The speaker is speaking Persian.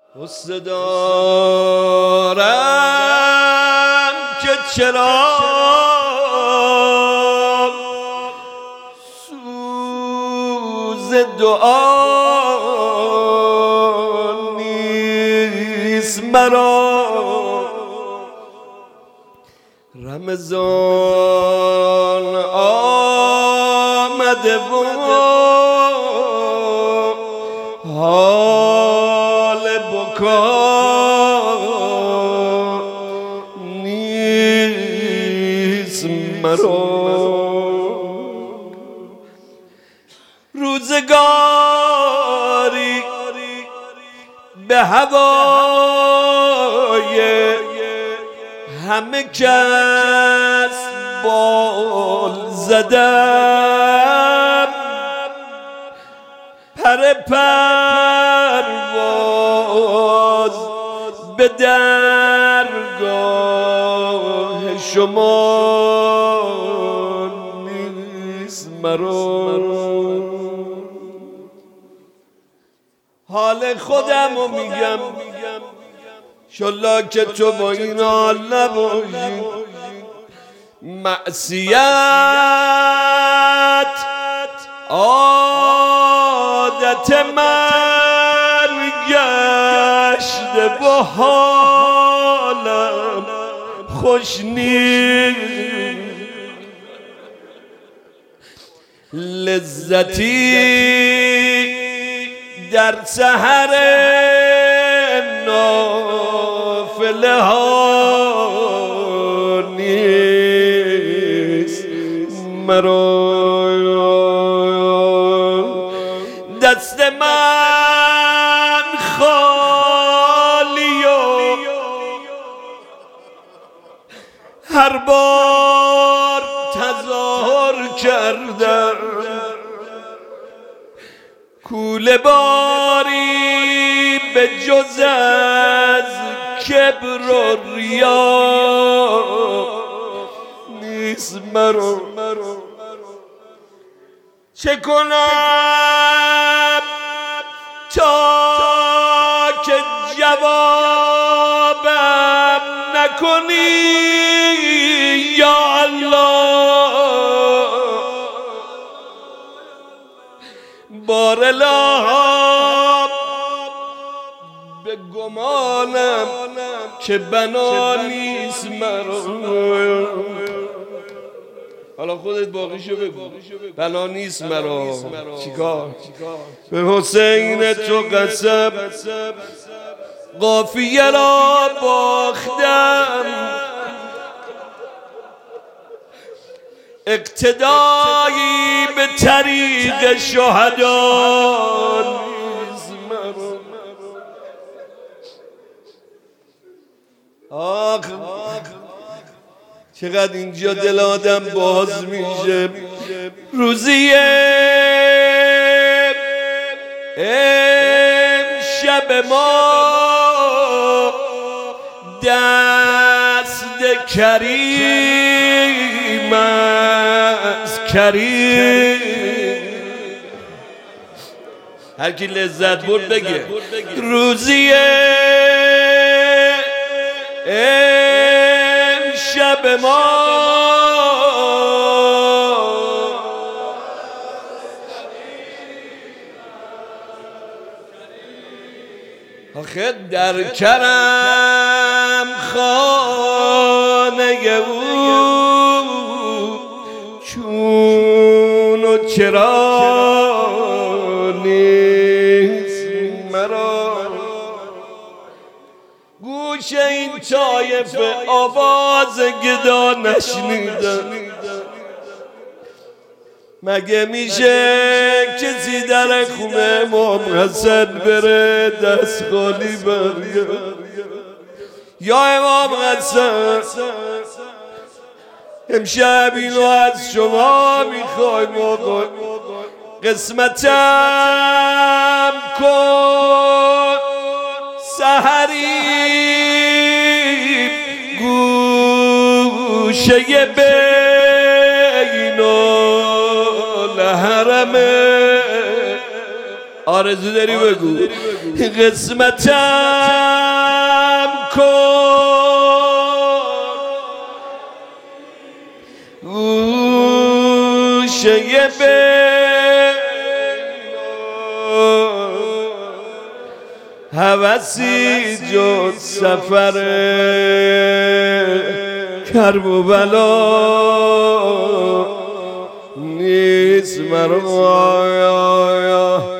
غصه دارم که چرا سوز دعا نیست مرا. رمضان آمده و حال بکا نیست مرا. روزگاری به هوای همه کس بال زدم، پر پرواز به درگاه شما نیست مرا. حال خودمو میگم شالله که تو با این حال نباشی. معصیت عادت من گشته و حالم خوش نیست. لذتی در سحر نافله ها نیست مرا. دست من خالی و هر بار تظاهر کردم کوله باری به جز از کبر و ریا نیست مرا. چه کنم تا که جوابم نکنی یا الله؟ بار الهام به گمانم که بنا نیست مرا. حالا خودت باقیشو بگو. بنا نیست مرا. چیکار؟ به حسین تو قسم قافیه را باختم، اقتدایی به طریق شهدا نیست مرا. آخ چقدر اینجا دل آدم باز میشه. روزی امشب ما دست کریم از کریم. هر کی لذت برد بگه روزی امشب ما آخه در کرم خانه او چون و چرا نیست مرا. گوش این طایفه آواز گدا نشنیدن. مگه میشه کسی در خونه امام حسن بره دست خالی برگرد؟ یا امام حسن امشب اینو از شما میخوایم آقا، قسمتم کن سحری گوشه بین الحرم آرزو داری بگو قسمتم کن گوشه هوسی جز سفر کرب و بلا نیست مرا